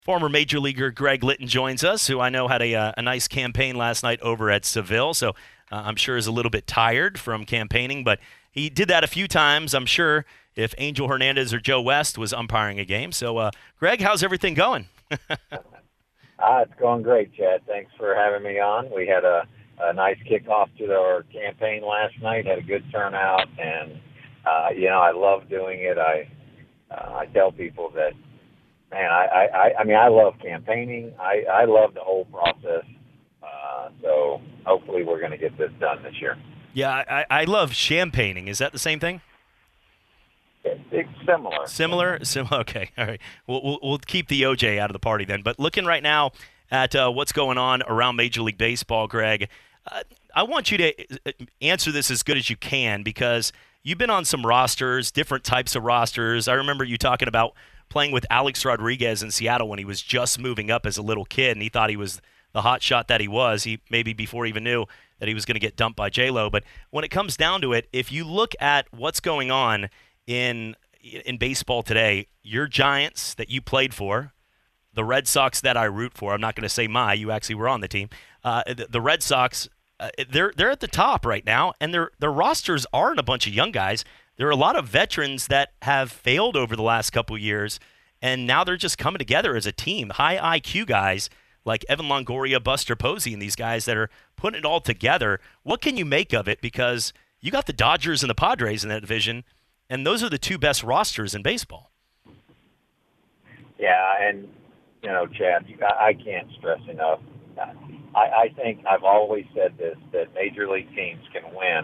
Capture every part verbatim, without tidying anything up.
Former Major Leaguer Greg Litton joins us, who I know had a, uh, a nice campaign last night over at Seville. So uh, I'm sure is a little bit tired from campaigning, but he did that a few times, I'm sure, if Angel Hernandez or Joe West was umpiring a game. So, uh, Greg, how's everything going? Ah, it's going great, Chad. Thanks for having me on. We had a, a nice kickoff to our campaign last night, had a good turnout, and, uh, you know, I love doing it. I, uh, I tell people that, man, I, I, I mean, I love campaigning. I, I love the whole process. Uh, so hopefully we're going to get this done this year. Yeah, I, I love champagning. Is that the same thing? It's, it's similar. Similar? Similar. Okay. All right. We'll, we'll, we'll keep the O J out of the party then. But looking right now at uh, what's going on around Major League Baseball, Greg, uh, I want you to answer this as good as you can because you've been on some rosters, different types of rosters. I remember you talking about playing with Alex Rodriguez in Seattle when he was just moving up as a little kid, and he thought he was the hot shot that he was. He maybe before he even knew that he was going to get dumped by J-Lo. But when it comes down to it, if you look at what's going on in in baseball today, your Giants that you played for, the Red Sox that I root for, I'm not going to say my, you actually were on the team, uh, the, the Red Sox, uh, they're they're at the top right now, and their their rosters aren't a bunch of young guys. There are a lot of veterans that have failed over the last couple of years, and now they're just coming together as a team. High I Q guys like Evan Longoria, Buster Posey, and these guys that are putting it all together. What can you make of it? Because you got the Dodgers and the Padres in that division, and those are the two best rosters in baseball. Yeah, and, you know, Chad, I, I can't stress enough. I, I think I've always said this, that Major League teams can win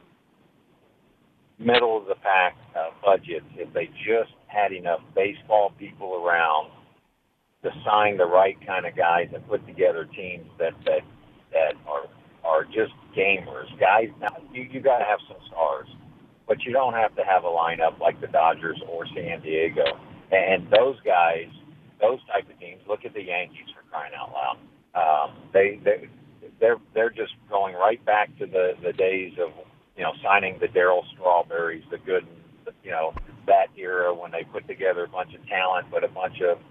middle-of-the-pack uh, budgets if they just had enough baseball people around to sign the right kind of guys and put together teams that that, that are are just gamers. Guys, now, you, you got to have some stars, but you don't have to have a lineup like the Dodgers or San Diego. And those guys, those type of teams, look at the Yankees for crying out loud. Um, they, they, they're they're just going right back to the, the days of, you know, signing the Darryl Strawberries, the good, you know, that era when they put together a bunch of talent, but a bunch of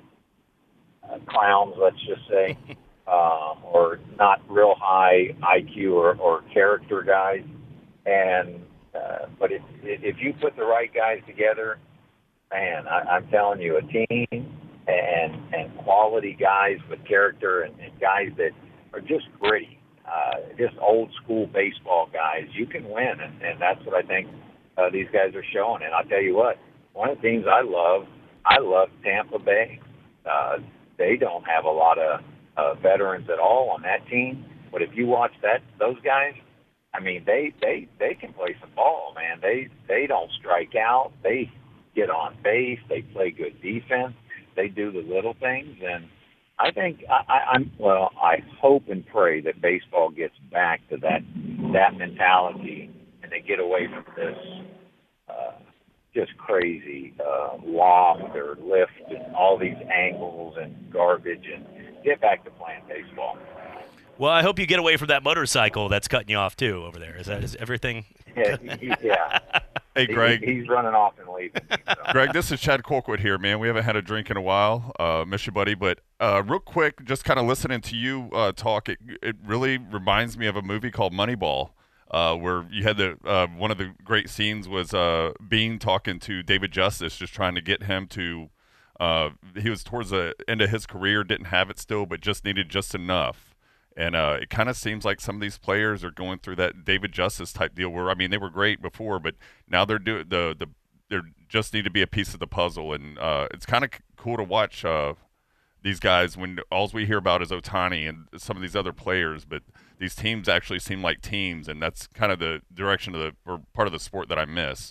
uh, clowns, let's just say, um, or not real high I Q or, or character guys. And uh, but if if you put the right guys together, man, I, I'm telling you, a team and and quality guys with character and, and guys that are just gritty. Uh, just old school baseball guys, you can win, and, and that's what I think uh, these guys are showing. And I'll tell you what, one of the teams I love, I love Tampa Bay. Uh, they don't have a lot of uh, veterans at all on that team, but if you watch that, those guys, I mean, they they they can play some ball, man. They they don't strike out. They get on base. They play good defense. They do the little things, and I think I, I, I'm well. I hope and pray that baseball gets back to that that mentality, and they get away from this uh, just crazy uh, loft or lift and all these angles and garbage, and get back to playing baseball. Well, I hope you get away from that motorcycle that's cutting you off too over there. Is that is everything? Yeah, he, yeah. Hey, Greg. He, he's running off and leaving. So. Greg, this is Chad Colquitt here, man. We haven't had a drink in a while. Uh, miss you, buddy. But uh, real quick, just kind of listening to you uh, talk, it, it really reminds me of a movie called Moneyball, uh, where you had the uh, one of the great scenes was uh, Bean talking to David Justice, just trying to get him to uh, – he was towards the end of his career, didn't have it still, but just needed just enough. And uh, it kind of seems like some of these players are going through that David Justice type deal where, I mean, they were great before, but now they're doing the, the, they just need to be a piece of the puzzle. And uh, it's kind of c- cool to watch uh, these guys when all we hear about is Ohtani and some of these other players, but these teams actually seem like teams. And that's kind of the direction of the, or part of the sport that I miss.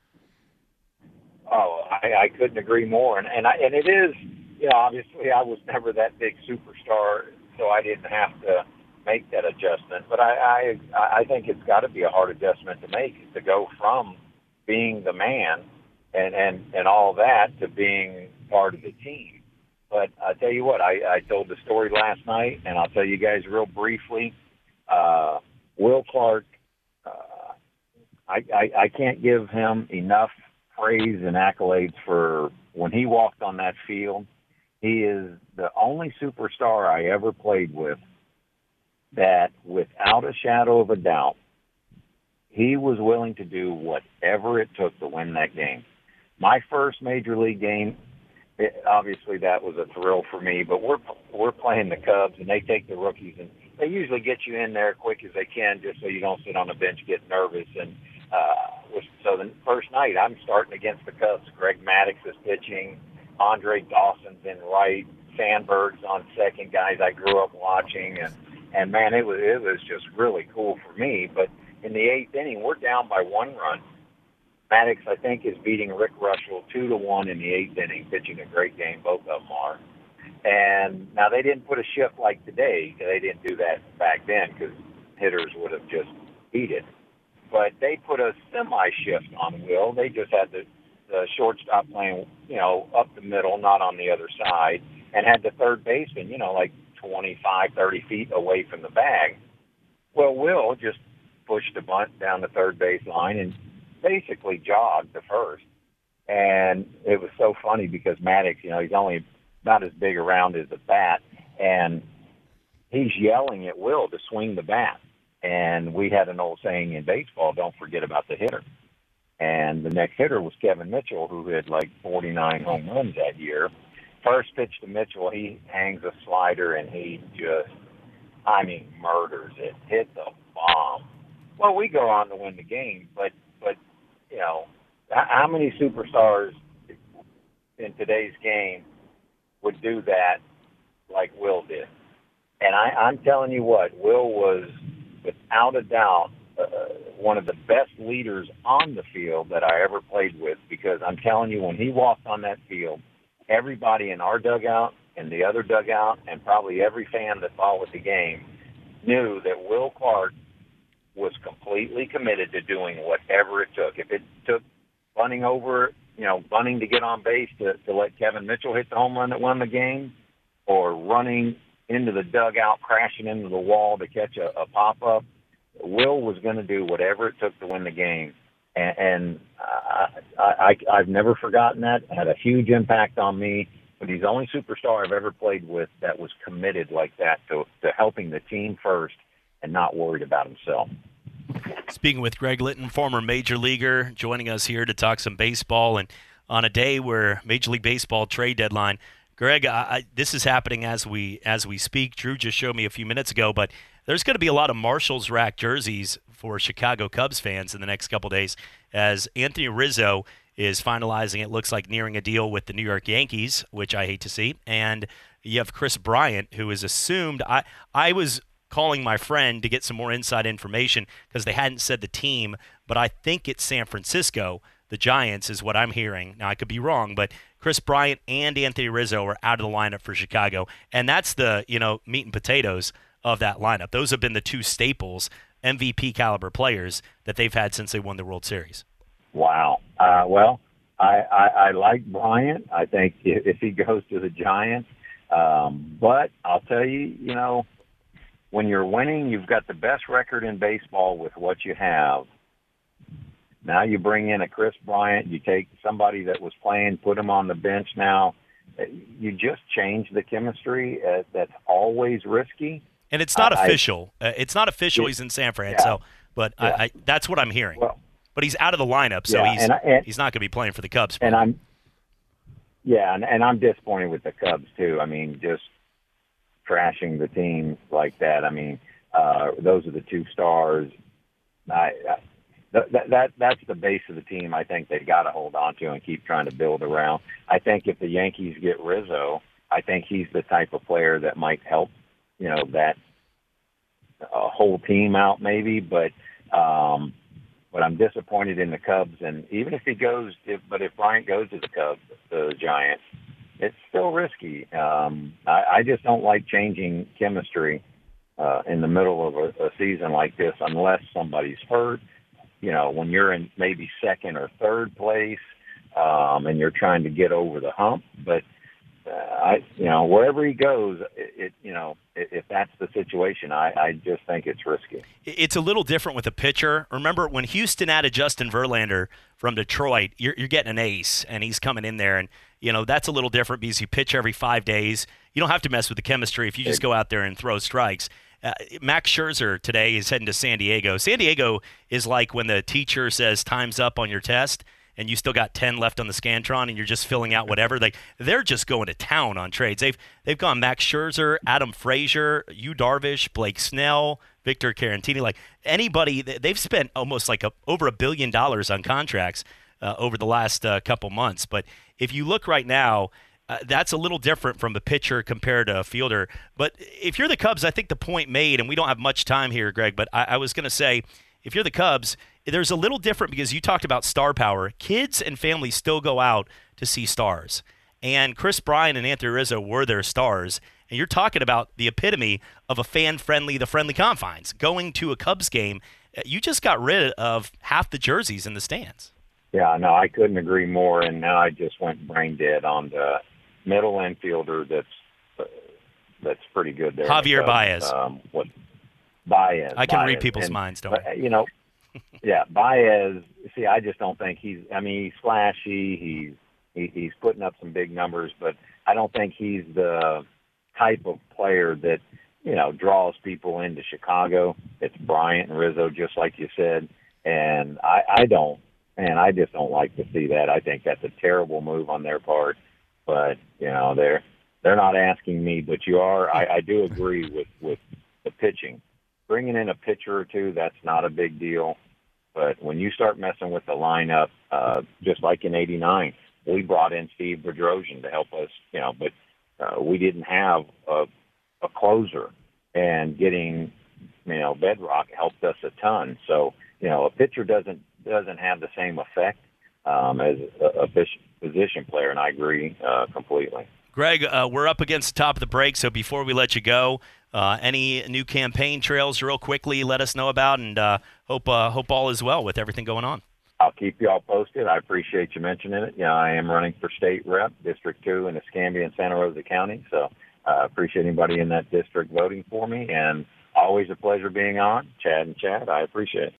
Oh, I, I couldn't agree more. And, and I, and it is, you know, obviously I was never that big superstar, so I didn't have to make that adjustment. But I, I, I think it's got to be a hard adjustment to make, to go from being the man and, and, and all that to being part of the team. But I tell you what, I, I told the story last night, and I'll tell you guys real briefly. Uh, Will Clark, uh, I, I, I can't give him enough praise and accolades for when he walked on that field. He is the only superstar I ever played with that, without a shadow of a doubt, he was willing to do whatever it took to win that game. My first major league game, it, obviously that was a thrill for me, but we're we're playing the Cubs, and they take the rookies, and they usually get you in there quick as they can just so you don't sit on the bench get nervous. And uh, so the first night I'm starting against the Cubs. Greg Maddux is pitching. Andre Dawson's in right. Sandberg's on second, guys I grew up watching. And, and man, it was, it was just really cool for me. But in the eighth inning, we're down by one run. Maddux, I think, is beating Rick Russell two to one in the eighth inning, pitching a great game. Both of them are. And now they didn't put a shift like today. They didn't do that back then because hitters would have just beat it. But they put a semi-shift on Will. They just had the, the shortstop playing, you know, up the middle, not on the other side, and had the third baseman, you know, like twenty-five, thirty feet away from the bag. Well, Will just pushed a bunt down the third base line and basically jogged to first. And it was so funny because Maddux, you know, he's only not as big around as a bat, and he's yelling at Will to swing the bat. And we had an old saying in baseball, don't forget about the hitter. And the next hitter was Kevin Mitchell, who had like forty-nine home runs that year. First pitch to Mitchell, he hangs a slider, and he just, I mean, murders it, hits a bomb. Well, we go on to win the game, but, but you know, how many superstars in today's game would do that like Will did? And I, I'm telling you what, Will was, without a doubt, uh, one of the best leaders on the field that I ever played with, because I'm telling you, when he walked on that field, everybody in our dugout and the other dugout and probably every fan that followed the game knew that Will Clark was completely committed to doing whatever it took. If it took bunting over, you know, bunting to get on base to, to let Kevin Mitchell hit the home run that won the game, or running into the dugout, crashing into the wall to catch a, a pop-up, Will was going to do whatever it took to win the game. And, and I, I, I've never forgotten that. It had a huge impact on me. But he's the only superstar I've ever played with that was committed like that to, to helping the team first and not worried about himself. Speaking with Greg Litton, former Major Leaguer, joining us here to talk some baseball, and on a day where Major League Baseball trade deadline. Greg, I, I, this is happening as we as we speak. Drew just showed me a few minutes ago, but there's going to be a lot of Marshall's rack jerseys for Chicago Cubs fans in the next couple days, as Anthony Rizzo is finalizing, it looks like, nearing a deal with the New York Yankees, which I hate to see, and you have Chris Bryant, who is assumed. I I was calling my friend to get some more inside information because they hadn't said the team, but I think it's San Francisco. The Giants is what I'm hearing. Now, I could be wrong, but Chris Bryant and Anthony Rizzo are out of the lineup for Chicago, and that's the, you know, meat and potatoes of that lineup. Those have been the two staples, M V P caliber players that they've had since they won the World Series. Wow. Uh, well, I, I, I like Bryant. I think if, if he goes to the Giants, um, but I'll tell you, you know, when you're winning, you've got the best record in baseball with what you have. Now you bring in a Chris Bryant, you take somebody that was playing, put him on the bench now. You just change the chemistry. Uh, that's always risky. And it's not I, official. Uh, it's not official it, he's in San Fran, yeah, so, but yeah. I, I, that's what I'm hearing. Well, but he's out of the lineup, so yeah, he's and I, and, he's not going to be playing for the Cubs. And I'm, yeah, and, and I'm disappointed with the Cubs, too. I mean, just trashing the team like that. I mean, uh, those are the two stars. I, I That, that that's the base of the team. I think they've got to hold on to and keep trying to build around. I think if the Yankees get Rizzo, I think he's the type of player that might help, you know, that uh, whole team out maybe. But um, but I'm disappointed in the Cubs. And even if he goes, if, but if Bryant goes to the Cubs, the Giants, it's still risky. Um, I, I just don't like changing chemistry uh, in the middle of a, a season like this unless somebody's hurt. You know, when you're in maybe second or third place, um, and you're trying to get over the hump. But uh, I, you know, wherever he goes, it, it you know, if, if that's the situation, I, I just think it's risky. It's a little different with a pitcher. Remember when Houston added Justin Verlander from Detroit? You're, you're getting an ace, and he's coming in there, and you know, that's a little different because you pitch every five days. You don't have to mess with the chemistry if you just go out there and throw strikes. Uh, Max Scherzer today is heading to San Diego. San Diego is like when the teacher says time's up on your test and you still got ten left on the Scantron and you're just filling out whatever. Like they're just going to town on trades. They've they've gone Max Scherzer, Adam Frazier, Yu Darvish, Blake Snell, Victor Caratini. Like anybody, they've spent almost like a, over a billion dollars on contracts uh, over the last uh, couple months. But if you look right now, Uh, that's a little different from a pitcher compared to a fielder. But if you're the Cubs, I think the point made, and we don't have much time here, Greg, but I, I was going to say, if you're the Cubs, there's a little different because you talked about star power. Kids and families still go out to see stars. And Chris Bryant and Anthony Rizzo were their stars. And you're talking about the epitome of a fan-friendly, the friendly confines. Going to a Cubs game, you just got rid of half the jerseys in the stands. Yeah, no, I couldn't agree more. And now I just went brain dead on the middle infielder that's uh, that's pretty good there. Javier because, Baez. Um, what Baez. I can Baez. read people's and, minds, don't but, I? You know, yeah, Baez. See, I just don't think he's. I mean, he's flashy. He's he, he's putting up some big numbers, but I don't think he's the type of player that you know draws people into Chicago. It's Bryant and Rizzo, just like you said, and I, I don't. And I just don't like to see that. I think that's a terrible move on their part. But, you know, they're they're not asking me, but you are. I, I do agree with, with the pitching. Bringing in a pitcher or two, that's not a big deal. But when you start messing with the lineup, uh, just like in eighty-nine, we brought in Steve Bedrosian to help us, you know, but uh, we didn't have a, a closer. And getting, you know, Bedrock helped us a ton. So, you know, a pitcher doesn't doesn't have the same effect um, as a, a position player, and I agree uh, completely. Greg, uh, we're up against the top of the break, so before we let you go, uh, any new campaign trails real quickly let us know about, and uh, hope uh, hope all is well with everything going on. I'll keep you all posted. I appreciate you mentioning it. Yeah, I am running for state rep, District two in Escambia and Santa Rosa County, so I uh, appreciate anybody in that district voting for me, and always a pleasure being on. Chad and Chad, I appreciate it.